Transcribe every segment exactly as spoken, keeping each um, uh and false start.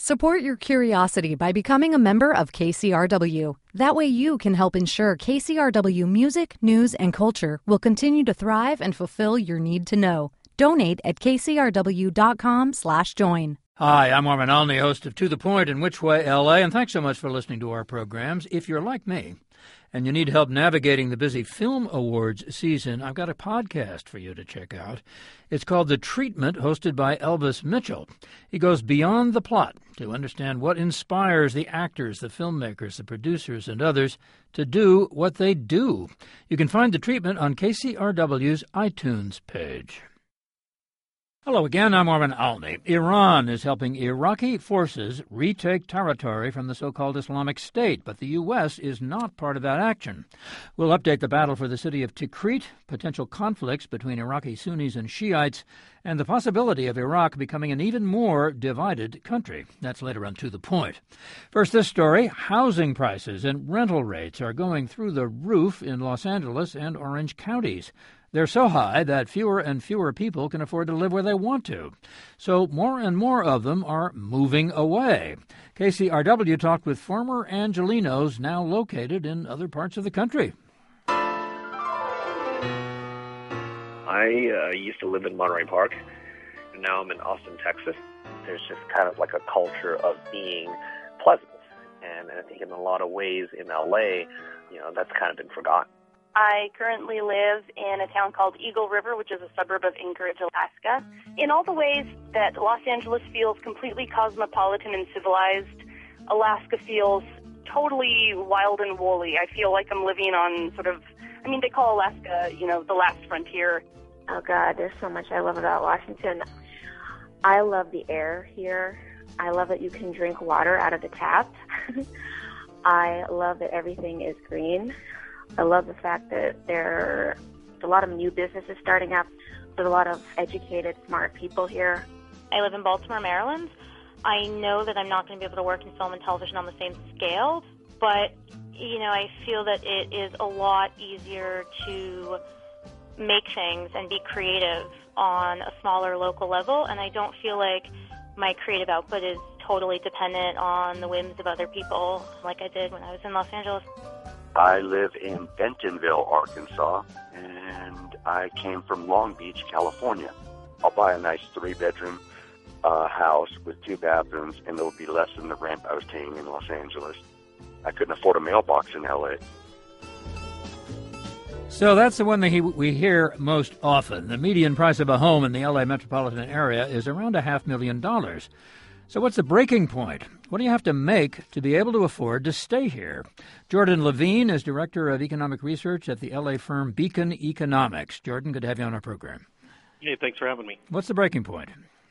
Support your curiosity by becoming a member of K C R W. That way you can help ensure K C R W music, news, and culture will continue to thrive and fulfill your need to know. Donate at kcrw.com slash join. Hi, I'm Marvin Alney, host of To The Point in Which Way, L A, and thanks so much for listening to our programs. If you're like me and you need help navigating the busy film awards season, I've got a podcast for you to check out. It's called The Treatment, hosted by Elvis Mitchell. He goes beyond the plot to understand what inspires the actors, the filmmakers, the producers, and others to do what they do. You can find The Treatment on K C R W's iTunes page. Hello again, I'm Marvin Alney. Iran is helping Iraqi forces retake territory from the so-called Islamic State, but the U S is not part of that action. We'll update the battle for the city of Tikrit, potential conflicts between Iraqi Sunnis and Shiites, and the possibility of Iraq becoming an even more divided country. That's later on To The Point. First, this story: housing prices and rental rates are going through the roof in Los Angeles and Orange counties. They're so high that fewer and fewer people can afford to live where they want to. So more and more of them are moving away. K C R W talked with former Angelinos now located in other parts of the country. I uh, used to live in Monterey Park, and now I'm in Austin, Texas. There's just kind of like a culture of being pleasant. And I think in a lot of ways in L A, you know, that's kind of been forgotten. I currently live in a town called Eagle River, which is a suburb of Anchorage, Alaska. In all the ways that Los Angeles feels completely cosmopolitan and civilized, Alaska feels totally wild and woolly. I feel like I'm living on sort of, I mean, they call Alaska, you know, the last frontier. Oh, God, there's so much I love about Washington. I love the air here. I love that you can drink water out of the tap. I love that everything is green. I love the fact that there are a lot of new businesses starting up. There's a lot of educated, smart people here. I live in Baltimore, Maryland. I know that I'm not going to be able to work in film and television on the same scale, but, you know, I feel that it is a lot easier to make things and be creative on a smaller local level, and I don't feel like my creative output is totally dependent on the whims of other people like I did when I was in Los Angeles. I live in Bentonville, Arkansas, and I came from Long Beach, California. I'll buy a nice three-bedroom uh, house with two bathrooms, and it'll be less than the rent I was paying in Los Angeles. I couldn't afford a mailbox in L A. So that's the one that he, we hear most often. The median price of a home in the L A metropolitan area is around a half million dollars. So what's the breaking point? What do you have to make to be able to afford to stay here? Jordan Levine is Director of Economic Research at the L A firm Beacon Economics. Jordan, good to have you on our program. Hey, thanks for having me. What's the breaking point?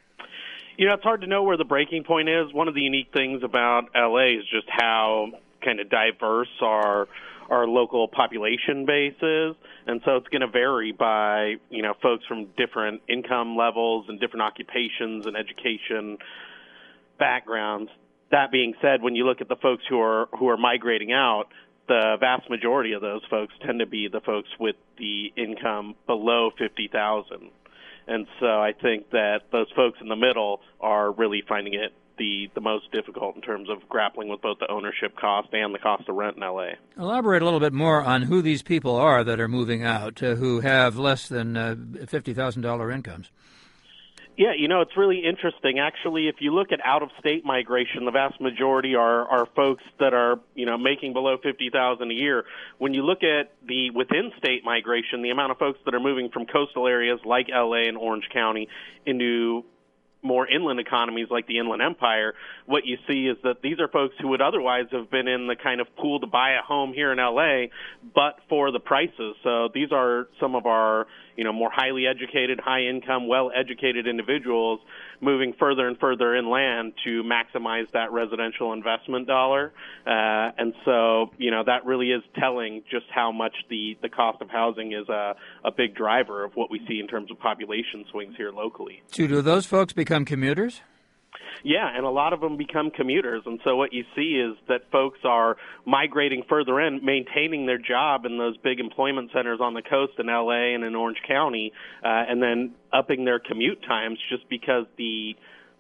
You know, it's hard to know where the breaking point is. One of the unique things about L A is just how kind of diverse our our local population base is, and so it's going to vary by, you know, folks from different income levels and different occupations and education backgrounds. That being said, when you look at the folks who are who are migrating out, the vast majority of those folks tend to be the folks with the income below fifty thousand dollars. And so I think that those folks in the middle are really finding it the, the most difficult in terms of grappling with both the ownership cost and the cost of rent in L A. Elaborate a little bit more on who these people are that are moving out, uh, who have less than uh, fifty thousand dollars incomes. Yeah, you know, it's really interesting. Actually, if you look at out-of-state migration, the vast majority are, are folks that are, you know, making below fifty thousand dollars a year. When you look at the within-state migration, the amount of folks that are moving from coastal areas like L A and Orange County into more inland economies like the Inland Empire, what you see is that these are folks who would otherwise have been in the kind of pool to buy a home here in L A, but for the prices. So these are some of our, you know, more highly educated, high-income, well-educated individuals moving further and further inland to maximize that residential investment dollar. Uh, and so, you know, that really is telling just how much the, the cost of housing is a, a big driver of what we see in terms of population swings here locally. So do those folks become commuters? Yeah, and a lot of them become commuters. And so what you see is that folks are migrating further in, maintaining their job in those big employment centers on the coast in L A and in Orange County, uh, and then upping their commute times just because the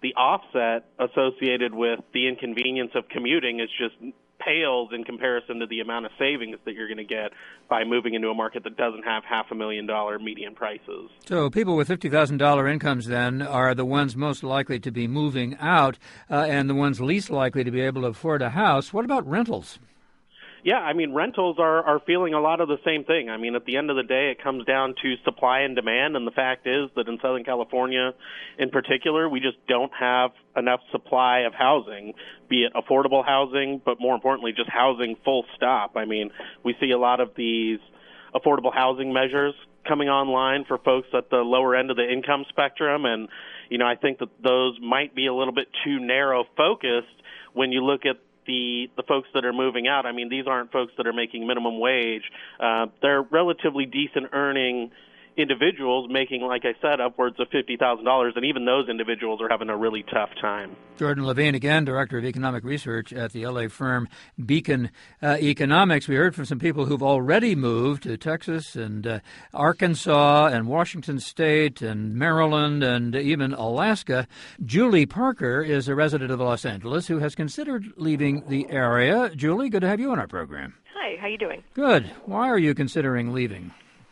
the offset associated with the inconvenience of commuting is just pales in comparison to the amount of savings that you're going to get by moving into a market that doesn't have half a million dollar median prices. So people with fifty thousand dollars incomes then are the ones most likely to be moving out uh, and the ones least likely to be able to afford a house. What about rentals? Yeah, I mean, rentals are, are feeling a lot of the same thing. I mean, at the end of the day, it comes down to supply and demand, and the fact is that in Southern California in particular, we just don't have enough supply of housing, be it affordable housing, but more importantly, just housing full stop. I mean, we see a lot of these affordable housing measures coming online for folks at the lower end of the income spectrum, and, you know, I think that those might be a little bit too narrow focused when you look at the the folks that are moving out. I mean, these aren't folks that are making minimum wage. Uh, they're relatively decent earning individuals making, like I said, upwards of fifty thousand dollars, and even those individuals are having a really tough time. Jordan Levine, again, Director of Economic Research at the L A firm Beacon uh, Economics. We heard from some people who've already moved to Texas and uh, Arkansas and Washington State and Maryland and even Alaska. Julie Parker is a resident of Los Angeles who has considered leaving the area. Julie, good to have you on our program. Hi, how you doing? Good. Why are you considering leaving?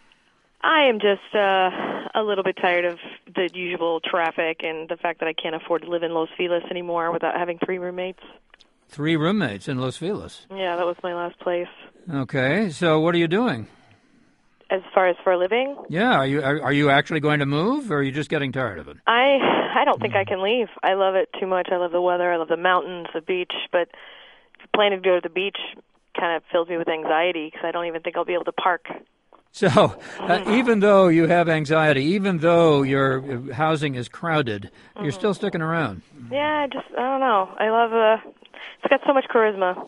I am just uh, a little bit tired of the usual traffic and the fact that I can't afford to live in Los Feliz anymore without having three roommates. Three roommates in Los Feliz? Yeah, that was my last place. Okay, so what are you doing? As far as for a living? Yeah, are you are, are you actually going to move, or are you just getting tired of it? I I don't think I can leave. I love it too much. I love the weather. I love the mountains, the beach, but planning to go to the beach kind of fills me with anxiety because I don't even think I'll be able to park. So, uh, even though you have anxiety, even though your housing is crowded, mm-hmm. you're still sticking around. Yeah, I just, I don't know. I love, uh, it's got so much charisma.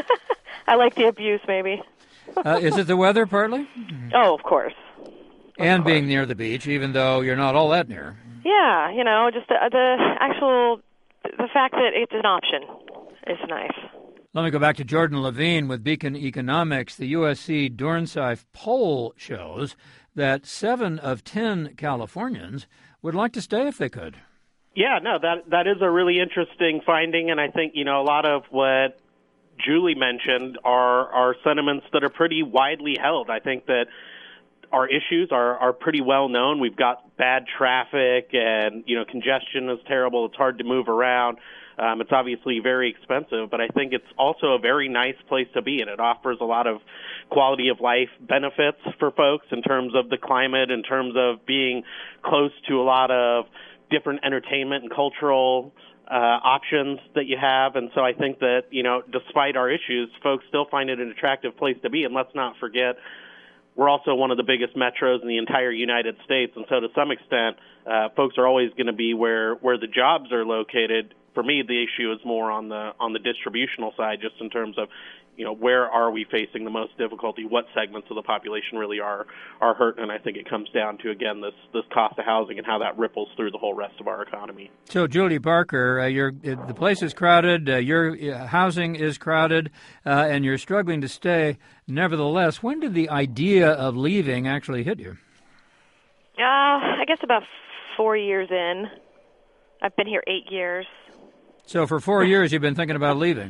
I like the abuse, maybe. uh, is it the weather, partly? Oh, of course. Of and course. being near the beach, even though you're not all that near. Yeah, you know, just the, the actual, the fact that it's an option is nice. Let me go back to Jordan Levine with Beacon Economics. The U S C Dornsife poll shows that seven of ten Californians would like to stay if they could. Yeah, no, that that is a really interesting finding, and I think, you know, a lot of what Julie mentioned are, are sentiments that are pretty widely held. I think that our issues are, are pretty well known. We've got bad traffic, and, you know, congestion is terrible. It's hard to move around. Um, it's obviously very expensive, but I think it's also a very nice place to be, and it offers a lot of quality of life benefits for folks in terms of the climate, in terms of being close to a lot of different entertainment and cultural uh, options that you have. And so I think that, you know, despite our issues, folks still find it an attractive place to be. And let's not forget, we're also one of the biggest metros in the entire United States, and so to some extent, uh, folks are always going to be where, where the jobs are located. For me, the issue is more on the on the distributional side, just in terms of, you know, where are we facing the most difficulty? What segments of the population really are are hurt? And I think it comes down to, again, this this cost of housing and how that ripples through the whole rest of our economy. So, Julie Parker, uh, you're, the place is crowded, uh, your uh, housing is crowded, uh, and you're struggling to stay. Nevertheless, when did the idea of leaving actually hit you? Uh, I guess about four years in. I've been here eight years. So for four years you've been thinking about leaving.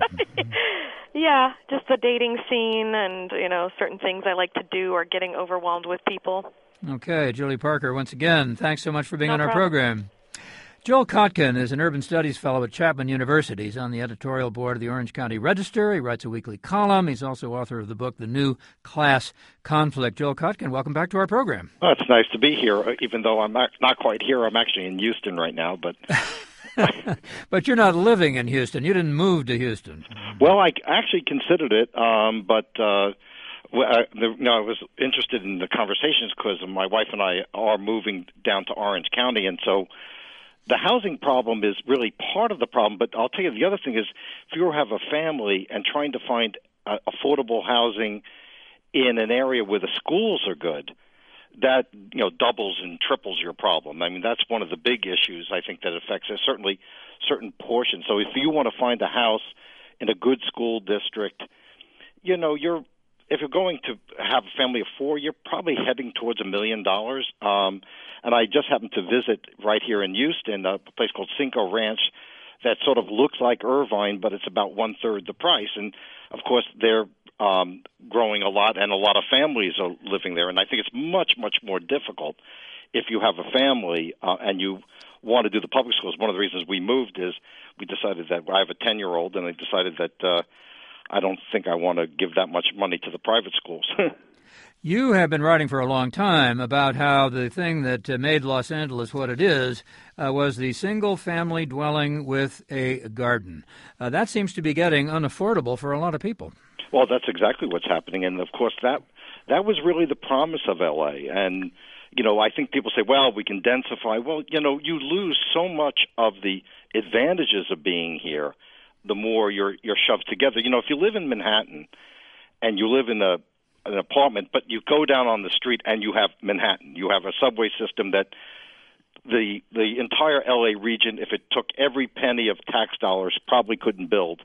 Yeah, just the dating scene and, you know, certain things I like to do are getting overwhelmed with people. Okay, Julie Parker, once again, thanks so much for being no on our problem. program. Joel Kotkin is an urban studies fellow at Chapman University. He's on the editorial board of the Orange County Register. He writes a weekly column. He's also author of the book, The New Class Conflict. Joel Kotkin, welcome back to our program. Well, it's nice to be here, even though I'm not, not quite here. I'm actually in Houston right now, but... But you're not living in Houston. You didn't move to Houston. Well, I actually considered it, um, but uh, I, the, no, I was interested in the conversations because my wife and I are moving down to Orange County, and so the housing problem is really part of the problem. But I'll tell you, the other thing is, if you have a family and trying to find uh, affordable housing in an area where the schools are good, that, you know, doubles and triples your problem. I mean, that's one of the big issues I think that affects it, certainly certain portions. So if you want to find a house in a good school district, you know, you're if you're going to have a family of four, you're probably heading towards a million dollars. Um, and I just happened to visit right here in Houston a place called Cinco Ranch that sort of looks like Irvine, but it's about one-third the price. And, of course, they're um, growing a lot, and a lot of families are living there. And I think it's much, much more difficult if you have a family uh, and you want to do the public schools. One of the reasons we moved is we decided that I have a ten-year-old, and I decided that uh, I don't think I want to give that much money to the private schools. You have been writing for a long time about how the thing that uh, made Los Angeles what it is uh, was the single-family dwelling with a garden. Uh, that seems to be getting unaffordable for a lot of people. Well, that's exactly what's happening, and of course that that was really the promise of L A. And you know, I think people say, well, we can densify. Well, you know, you lose so much of the advantages of being here the more you're you're shoved together. You know, if you live in Manhattan and you live in a an apartment, but you go down on the street and you have Manhattan. You have a subway system that the the entire L A region, if it took every penny of tax dollars, probably couldn't build.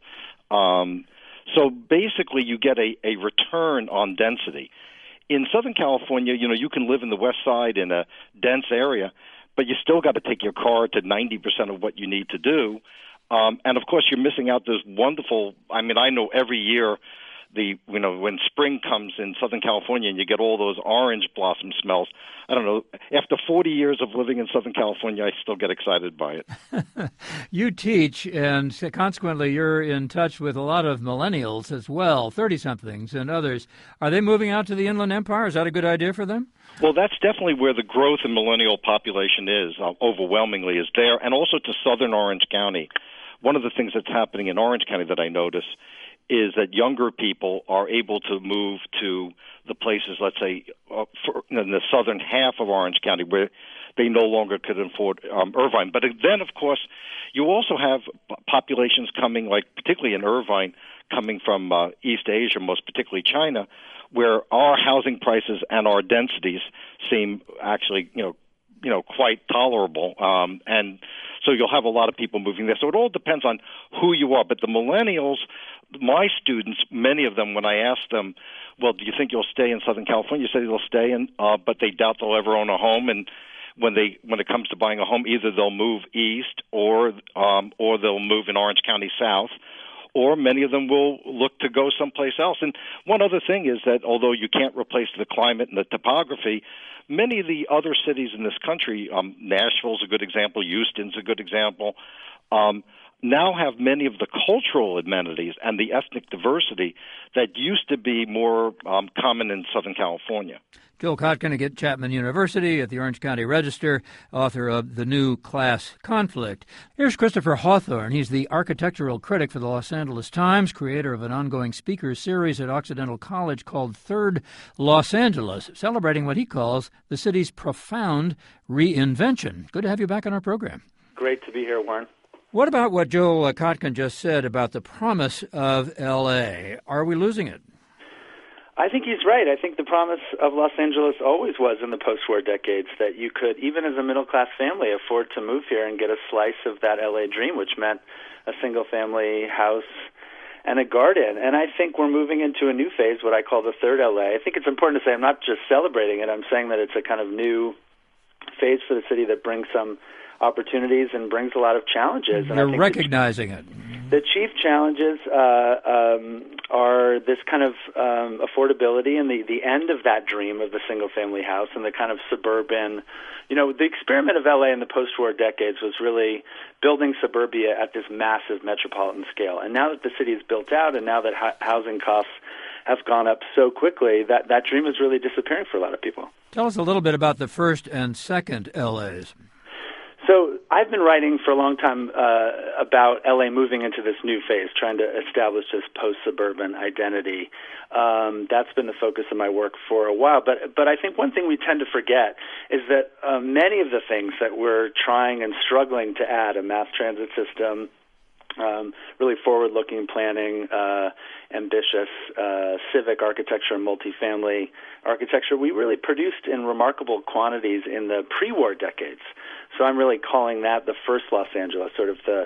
Um, so basically, you get a, a return on density. In Southern California, you know, you can live in the West Side in a dense area, but you still got to take your car to ninety percent of what you need to do. Um, and, of course, you're missing out those wonderful – I mean, I know every year – The you know when spring comes in Southern California and you get all those orange blossom smells. I don't know. After forty years of living in Southern California, I still get excited by it. You teach, and consequently, you're in touch with a lot of millennials as well, thirty-somethings and others. Are they moving out to the Inland Empire? Is that a good idea for them? Well, that's definitely where the growth in millennial population is. Uh, overwhelmingly, is there, and also to Southern Orange County. One of the things that's happening in Orange County that I notice is that younger people are able to move to the places, let's say, uh, for, in the southern half of Orange County where they no longer could afford um, Irvine. But then, of course, you also have populations coming, like particularly in Irvine, coming from uh, East Asia, most particularly China, where our housing prices and our densities seem actually, you know, you know, quite tolerable. Um, and so you'll have a lot of people moving there. So it all depends on who you are. But the millennials, my students, many of them, when I ask them, well, do you think you'll stay in Southern California? You say they'll stay in, uh, but they doubt they'll ever own a home. And when they when it comes to buying a home, either they'll move east or um, or they'll move in Orange County south, or many of them will look to go someplace else. And one other thing is that although you can't replace the climate and the topography, many of the other cities in this country, um, Nashville's a good example, Houston's a good example, um, now have many of the cultural amenities and the ethnic diversity that used to be more um, common in Southern California. Joel Kotkin at Chapman University at the Orange County Register, author of The New Class Conflict. Here's Christopher Hawthorne. He's the architectural critic for the Los Angeles Times, creator of an ongoing speaker series at Occidental College called Third Los Angeles, celebrating what he calls the city's profound reinvention. Good to have you back on our program. Great to be here, Warren. What about what Joel Kotkin just said about the promise of L A? Are we losing it? I think he's right. I think the promise of Los Angeles always was in the post-war decades that you could, even as a middle-class family, afford to move here and get a slice of that L A dream, which meant a single-family house and a garden. And I think we're moving into a new phase, what I call the third L A. I think it's important to say I'm not just celebrating it. I'm saying that it's a kind of new phase for the city that brings some opportunities and brings a lot of challenges. You're and I think recognizing it. The chief challenges uh, um, are this kind of um, affordability and the, the end of that dream of the single-family house and the kind of suburban, you know, the experiment of L A in the post-war decades was really building suburbia at this massive metropolitan scale. And now that the city is built out and now that ho- housing costs have gone up so quickly, that, that dream is really disappearing for a lot of people. Tell us a little bit about the first and second L As. So I've been writing for a long time uh, about L A moving into this new phase, trying to establish this post-suburban identity. Um, that's been the focus of my work for a while. But but I think one thing we tend to forget is that uh, many of the things that we're trying and struggling to add, a mass transit system, Um, really forward-looking planning, uh, ambitious uh, civic architecture and multifamily architecture, we really produced in remarkable quantities in the pre-war decades. So I'm really calling that the first Los Angeles, sort of the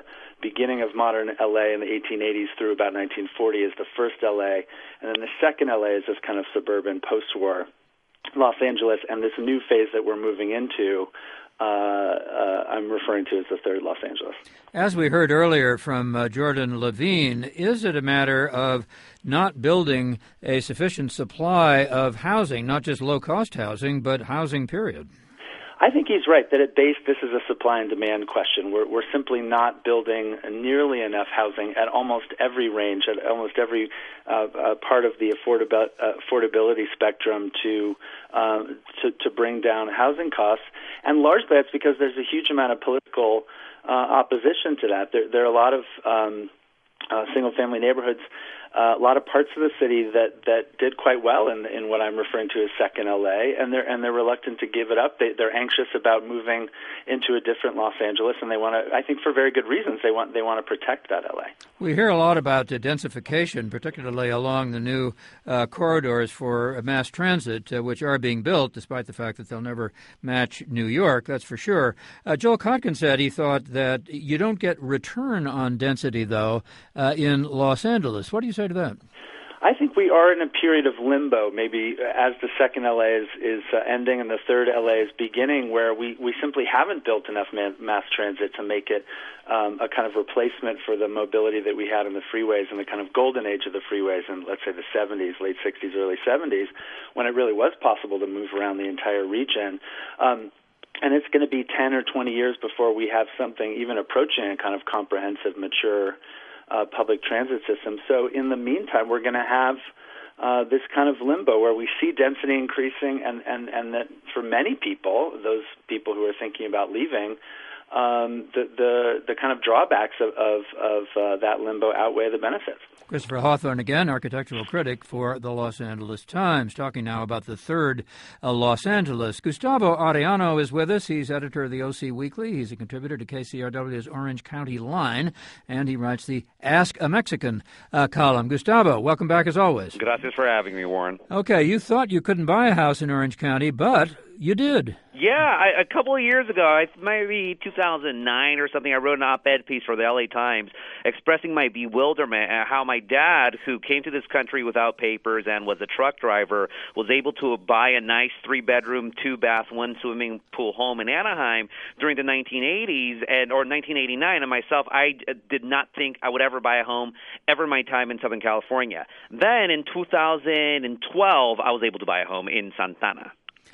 beginning of modern L A in the eighteen eighties through about nineteen forty is the first L A, and then the second L A is this kind of suburban post-war Los Angeles, and this new phase that we're moving into, uh, uh, I'm referring to as the third Los Angeles. As we heard earlier from uh, Jordan Levine, is it a matter of not building a sufficient supply of housing, not just low-cost housing, but housing, period? I think he's right that at base this is a supply and demand question. We're, we're simply not building nearly enough housing at almost every range, at almost every uh, uh, part of the affordabil- uh, affordability spectrum to, uh, to to bring down housing costs. And largely that's because there's a huge amount of political uh, opposition to that. There, there are a lot of um, uh, single-family neighborhoods, Uh, a lot of parts of the city that, that did quite well in, in what I'm referring to as second L A, and they're and they're reluctant to give it up. They, they're anxious about moving into a different Los Angeles, and they want to. I think for very good reasons. They want they want to protect that L A. We hear a lot about uh, densification, particularly along the new uh, corridors for mass transit, uh, which are being built, despite the fact that they'll never match New York. That's for sure. Uh, Joel Kotkin said he thought that you don't get return on density, though, uh, in Los Angeles. What do you say to that? I think we are in a period of limbo, maybe as the second L A is, is uh, ending and the third L A is beginning, where we, we simply haven't built enough man, mass transit to make it um, a kind of replacement for the mobility that we had in the freeways in the kind of golden age of the freeways in, let's say, the seventies, late sixties, early seventies, when it really was possible to move around the entire region. Um, And it's going to be ten or twenty years before we have something even approaching a kind of comprehensive, mature uh, public transit system. So in the meantime, we're going to have uh, this kind of limbo where we see density increasing, and, and, and that for many people, those people who are thinking about leaving, um, the, the the kind of drawbacks of, of, of uh, that limbo outweigh the benefits. Christopher Hawthorne, again, architectural critic for the Los Angeles Times, talking now about the third uh, Los Angeles. Gustavo Arellano is with us. He's editor of the O C Weekly. He's a contributor to K C R W's Orange County Line, and he writes the Ask a Mexican uh, column. Gustavo, welcome back as always. Gracias for having me, Warren. Okay, you thought you couldn't buy a house in Orange County, but you did. Yeah, I, a couple of years ago, I, maybe two thousand nine or something, I wrote an op-ed piece for the L A Times expressing my bewilderment at how my dad, who came to this country without papers and was a truck driver, was able to buy a nice three-bedroom, two-bath, one swimming pool home in Anaheim during the nineteen eighties and or nineteen eighty-nine. And myself, I did not think I would ever buy a home ever in my time in Southern California. Then in two thousand twelve, I was able to buy a home in Santana.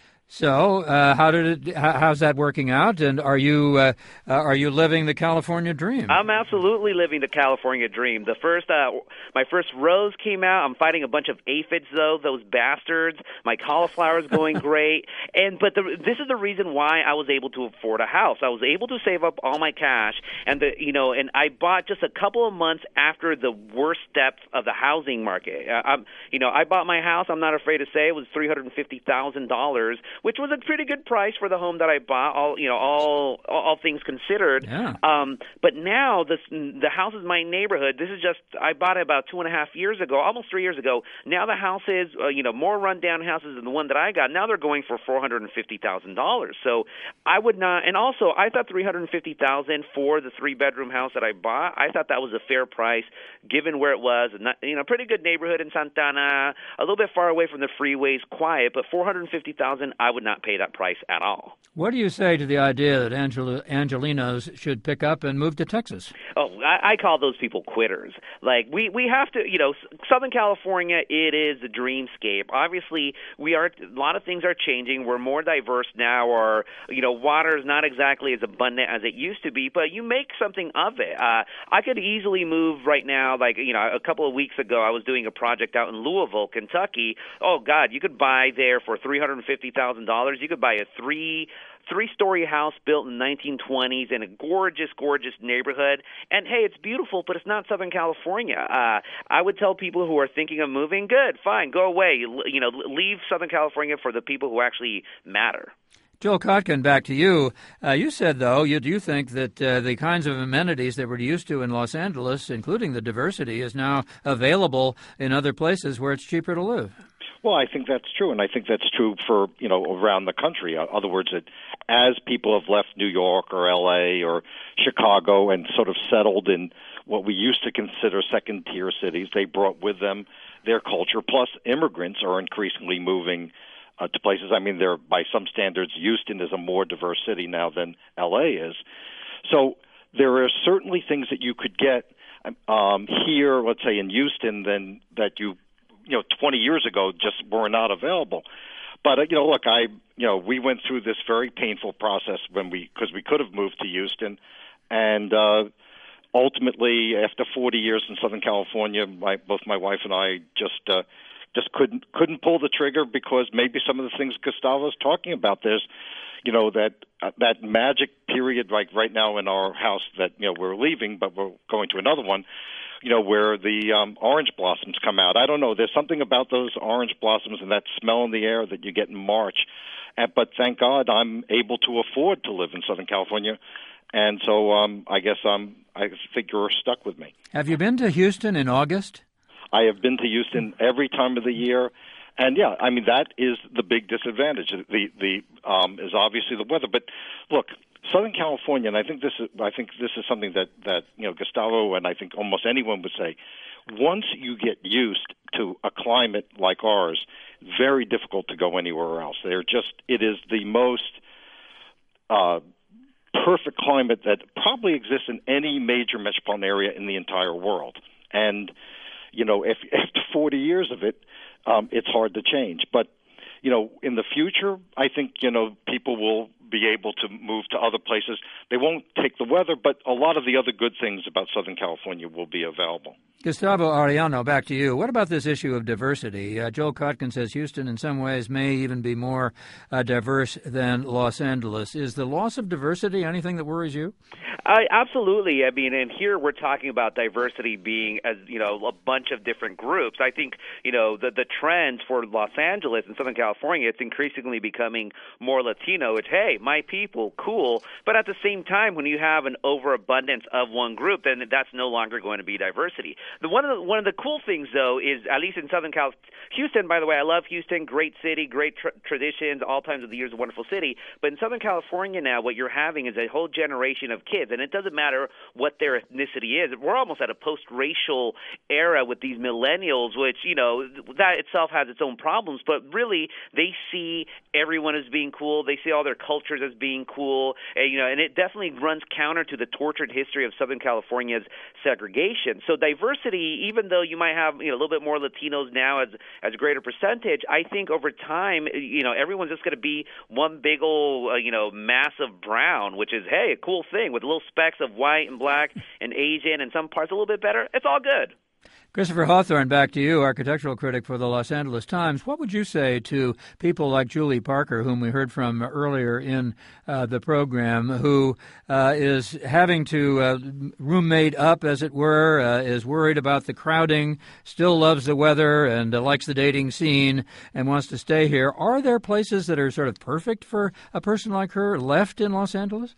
So, uh, how did it? How's that working out? And are you uh, uh, are you living the California dream? I'm absolutely living the California dream. The first, uh, my first rose came out. I'm fighting a bunch of aphids, though. Those bastards. My cauliflower is going great. And but the, this is the reason why I was able to afford a house. I was able to save up all my cash, and the you know, and I bought just a couple of months after the worst depth of the housing market. Uh, I'm, you know, I bought my house. I'm not afraid to say it was three hundred and fifty thousand dollars. Which was a pretty good price for the home that I bought, all you know, all all things considered. Yeah. Um, but now this the house is my neighborhood. This is just I bought it about two and a half years ago, almost three years ago. Now the house is uh, you know more rundown houses than the one that I got. Now they're going for four hundred and fifty thousand dollars. So I would not. And also I thought three hundred and fifty thousand for the three bedroom house that I bought. I thought that was a fair price given where it was. And you know, pretty good neighborhood in Santana, a little bit far away from the freeways, quiet. But four hundred and fifty thousand, I would not pay that price at all. What do you say to the idea that Angel- Angelinos should pick up and move to Texas? Oh, I, I call those people quitters. Like, we, we have to, you know, Southern California, it is a dreamscape. Obviously, we are, a lot of things are changing. We're more diverse now, or, you know, water is not exactly as abundant as it used to be, but you make something of it. Uh, I could easily move right now, like, you know, a couple of weeks ago, I was doing a project out in Louisville, Kentucky. Oh, God, you could buy there for three hundred and fifty thousand dollars. You could buy a three three-story house built in the nineteen twenties in a gorgeous, gorgeous neighborhood. And, hey, it's beautiful, but it's not Southern California. Uh, I would tell people who are thinking of moving, good, fine, go away. You, you know, leave Southern California for the people who actually matter. Joel Kotkin, back to you. Uh, you said, though, you do think that uh, the kinds of amenities that we're used to in Los Angeles, including the diversity, is now available in other places where it's cheaper to live. Well, I think that's true, and I think that's true for, you know, around the country. In other words, that as people have left New York or L A or Chicago and sort of settled in what we used to consider second-tier cities, they brought with them their culture. Plus, immigrants are increasingly moving uh, to places. I mean, they're, by some standards, Houston is a more diverse city now than L A is. So there are certainly things that you could get um, here, let's say in Houston, than that you you know, twenty years ago just were not available. But, uh, you know, look, I, you know, we went through this very painful process when we, because we could have moved to Houston. And uh, ultimately, after forty years in Southern California, my, both my wife and I just, uh, just couldn't, couldn't pull the trigger because maybe some of the things Gustavo's talking about, there's, you know, that, uh, that magic period, like right now in our house that, you know, we're leaving, but we're going to another one, you know, where the um, orange blossoms come out. I don't know. There's something about those orange blossoms and that smell in the air that you get in March. And, but thank God I'm able to afford to live in Southern California. And so um, I guess um, I think you're stuck with me. Have you been to Houston in August? I have been to Houston every time of the year. And, yeah, I mean, that is the big disadvantage. The the um, is obviously the weather. But, look, Southern California, and I think this is I think this is something that, that you know Gustavo and I think almost anyone would say, once you get used to a climate like ours, very difficult to go anywhere else. They're just it is the most uh, perfect climate that probably exists in any major metropolitan area in the entire world. And you know, if after forty years of it, um, it's hard to change. But you know, in the future, I think you know people will be able to move to other places. They won't take the weather, but a lot of the other good things about Southern California will be available. Gustavo Arellano, back to you. What about this issue of diversity? Uh, Joel Kotkin says Houston in some ways may even be more uh, diverse than Los Angeles. Is the loss of diversity anything that worries you? Uh, absolutely. I mean, and here we're talking about diversity being, as you know, a bunch of different groups. I think, you know, the the trends for Los Angeles and Southern California, it's increasingly becoming more Latino. It's, hey, my people, cool. But at the same time, when you have an overabundance of one group, then that's no longer going to be diversity. The one of the one of the cool things, though, is at least in Southern Cal, Houston. By the way, I love Houston. Great city, great tra- traditions, all times of the year is a wonderful city. But in Southern California now, what you're having is a whole generation of kids, and it doesn't matter what their ethnicity is. We're almost at a post-racial era with these millennials, which you know that itself has its own problems. But really, they see everyone as being cool. They see all their cultures as being cool, and, you know, and it definitely runs counter to the tortured history of Southern California's segregation. So diversity, even though you might have you know a little bit more Latinos now as as a greater percentage, I think over time, you know, everyone's just going to be one big old uh, you know mass of brown, which is hey a cool thing with little specks of white and black and Asian and some parts a little bit better. It's all good. Christopher Hawthorne, back to you, architectural critic for the Los Angeles Times. What would you say to people like Julie Parker, whom we heard from earlier in uh, the program, who uh, is having to uh, roommate up, as it were, uh, is worried about the crowding, still loves the weather and uh, likes the dating scene and wants to stay here? Are there places that are sort of perfect for a person like her left in Los Angeles?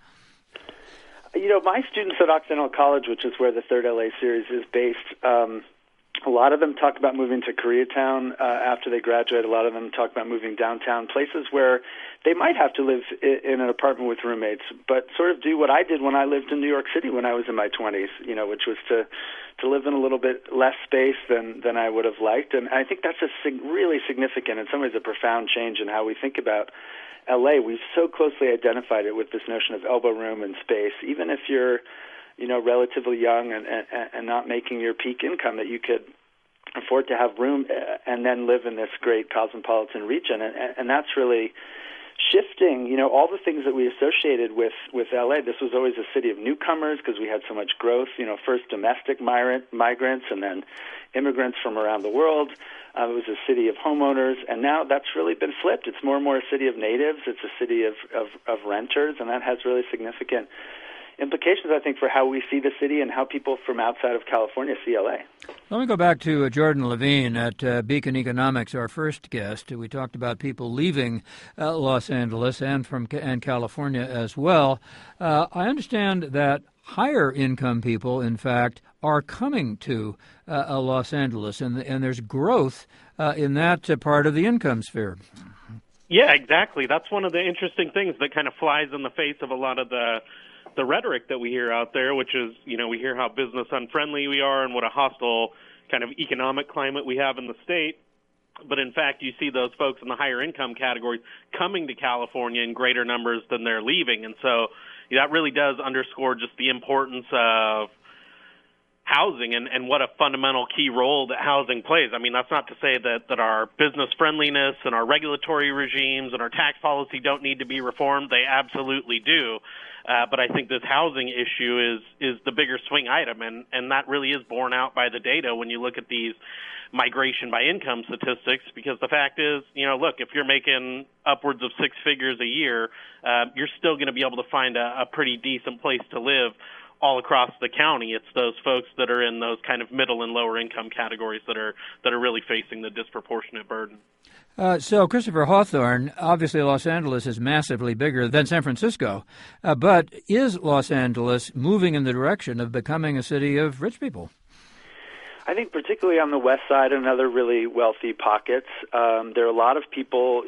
You know, my students at Occidental College, which is where the Third L A series is based, um, a lot of them talk about moving to Koreatown uh, after they graduate. A lot of them talk about moving downtown, places where they might have to live in an apartment with roommates, but sort of do what I did when I lived in New York City when I was in my twenties, you know, which was to to live in a little bit less space than, than I would have liked. And I think that's a sig- really significant, in some ways a profound change in how we think about L A. We've so closely identified it with this notion of elbow room and space, even if you're you know, relatively young and, and, and not making your peak income, that you could afford to have room and then live in this great cosmopolitan region. And, and that's really shifting, you know, all the things that we associated with, with L A. This was always a city of newcomers because we had so much growth, you know, first domestic migrant, migrants and then immigrants from around the world. Uh, it was a city of homeowners, and now that's really been flipped. It's more and more a city of natives. It's a city of, of, of renters, and that has really significant implications, I think, for how we see the city and how people from outside of California see L A. Let me go back to uh, Jordan Levine at uh, Beacon Economics, our first guest. We talked about people leaving uh, Los Angeles and from and California as well. Uh, I understand that higher income people, in fact, are coming to uh, uh, Los Angeles, and and there's growth uh, in that uh, part of the income sphere. Yeah, exactly. That's one of the interesting things that kind of flies in the face of a lot of the the rhetoric that we hear out there, which is, you know, we hear how business unfriendly we are and what a hostile kind of economic climate we have in the state. But in fact, you see those folks in the higher income categories coming to California in greater numbers than they're leaving. And so that really does underscore just the importance of housing and, and what a fundamental key role that housing plays. I mean, that's not to say that, that our business friendliness and our regulatory regimes and our tax policy don't need to be reformed. They absolutely do. Uh, but I think this housing issue is is the bigger swing item, and, and that really is borne out by the data when you look at these migration by income statistics, because the fact is, you know, look, if you're making upwards of six figures a year, uh, you're still going to be able to find a, a pretty decent place to live all across the county. It's those folks that are in those kind of middle and lower income categories that are that are really facing the disproportionate burden. Uh, so, Christopher Hawthorne, obviously Los Angeles is massively bigger than San Francisco, uh, but is Los Angeles moving in the direction of becoming a city of rich people? I think particularly on the west side and other really wealthy pockets, um, there are a lot of people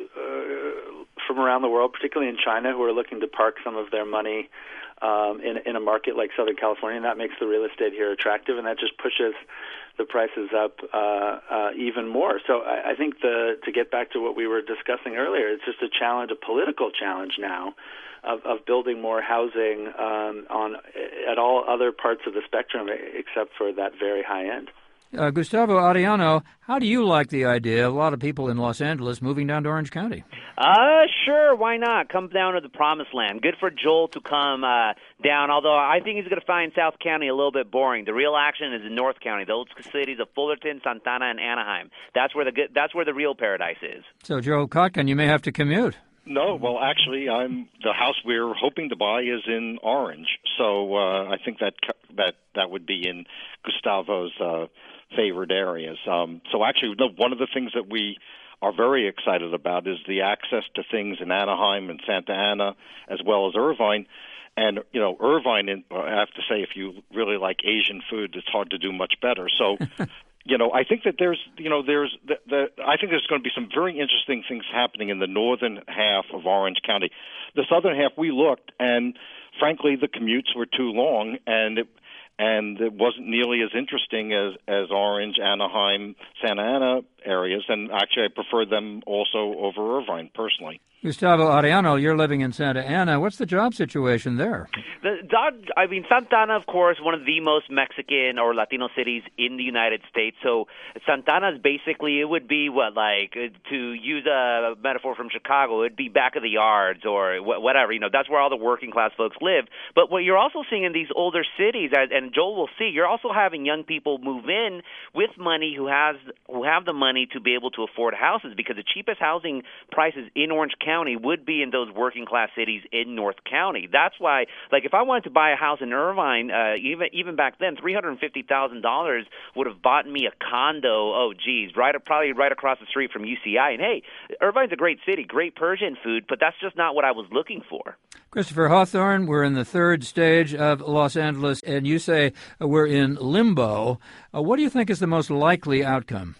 uh, from around the world, particularly in China, who are looking to park some of their money um, in, in a market like Southern California, and that makes the real estate here attractive, and that just pushes the prices up uh, uh, even more. So I, I think the to get back to what we were discussing earlier, it's just a challenge, a political challenge now, of, of building more housing um, on at all other parts of the spectrum except for that very high end. Uh, Gustavo Arellano, how do you like the idea of a lot of people in Los Angeles moving down to Orange County? Uh, sure, why not? Come down to the promised land. Good for Joel to come uh, down, although I think he's going to find South County a little bit boring. The real action is in North County, the old cities of Fullerton, Santana, and Anaheim. That's where the good, that's where the real paradise is. So, Joel Kotkin, you may have to commute. No, well, actually, I'm the house we're hoping to buy is in Orange, so uh, I think that that that would be in Gustavo's uh, favored areas. Um, so, actually, no, one of the things that we are very excited about is the access to things in Anaheim and Santa Ana, as well as Irvine. And you know, Irvine, I have to say, if you really like Asian food, it's hard to do much better. So. You know, I think that there's, you know, there's, the, the, I think there's going to be some very interesting things happening in the northern half of Orange County. The southern half, we looked, and frankly, the commutes were too long, and it, and it wasn't nearly as interesting as, as Orange, Anaheim, Santa Ana areas, and actually I prefer them also over Irvine, personally. Gustavo Arellano, you're living in Santa Ana. What's the job situation there? The job, I mean, Santa Ana, of course, one of the most Mexican or Latino cities in the United States. So Santa Ana is basically, it would be what, like, to use a metaphor from Chicago, it would be back of the yards or whatever. You know, that's where all the working class folks live. But what you're also seeing in these older cities, and Joel will see, you're also having young people move in with money who has who have the money to be able to afford houses, because the cheapest housing prices in Orange County would be in those working class cities in North County. That's why, like, if I wanted to buy a house in Irvine, uh, even even back then, three hundred fifty thousand dollars would have bought me a condo. Oh, geez, right, probably right across the street from U C I. And hey, Irvine's a great city, great Persian food, but that's just not what I was looking for. Christopher Hawthorne, we're in the third stage of Los Angeles, and you say we're in limbo. Uh, what do you think is the most likely outcome?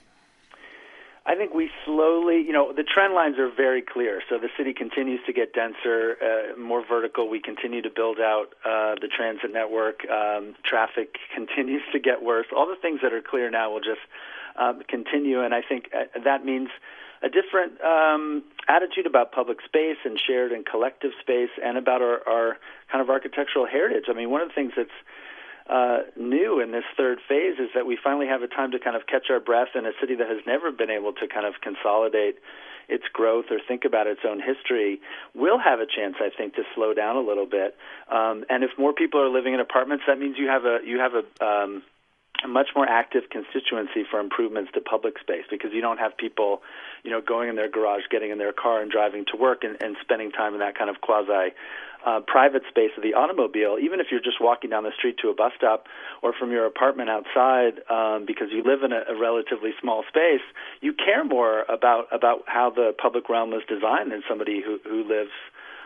I think we slowly, you know, the trend lines are very clear. So the city continues to get denser, uh, more vertical. We continue to build out uh, the transit network. Um, traffic continues to get worse. All the things that are clear now will just um, continue, and I think that means a different um, attitude about public space and shared and collective space, and about our, our kind of architectural heritage. I mean, one of the things that's Uh, new in this third phase is that we finally have a time to kind of catch our breath in a city that has never been able to kind of consolidate its growth or think about its own history. Will have a chance, I think, to slow down a little bit. Um, and if more people are living in apartments, that means you have a you have a um, a much more active constituency for improvements to public space, because you don't have people, you know, going in their garage, getting in their car and driving to work and, and spending time in that kind of quasi uh, private space of the automobile. Even if you're just walking down the street to a bus stop or from your apartment outside, um, because you live in a, a relatively small space, you care more about, about how the public realm was designed than somebody who, who lives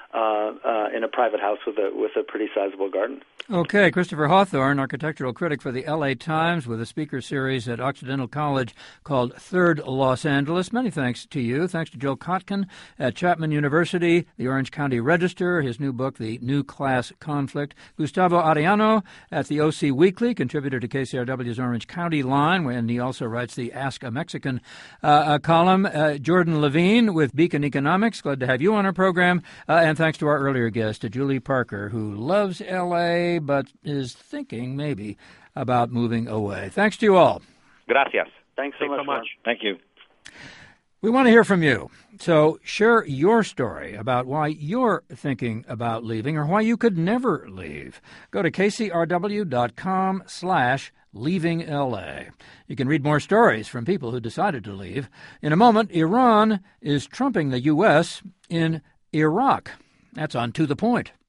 uh, uh, in a private house with a with a pretty sizable garden. Okay, Christopher Hawthorne, architectural critic for the L A Times, with a speaker series at Occidental College called Third Los Angeles. Many thanks to you. Thanks to Joe Kotkin at Chapman University, the Orange County Register, his new book, The New Class Conflict. Gustavo Arellano at the O C Weekly, contributor to K C R W's Orange County line, and he also writes the Ask a Mexican uh, uh, column. Uh, Jordan Levine with Beacon Economics. Glad to have you on our program. Uh, and thanks to our earlier guest, to Julie Parker, who loves L A but is thinking maybe about moving away. Thanks to you all. Gracias. Thanks so Thanks much. so much. Thank you. We want to hear from you. So share your story about why you're thinking about leaving or why you could never leave. Go to kcrw.com slash leaving LA. You can read more stories from people who decided to leave. In a moment, Iran is trumping the U S in Iraq. That's on To the Point.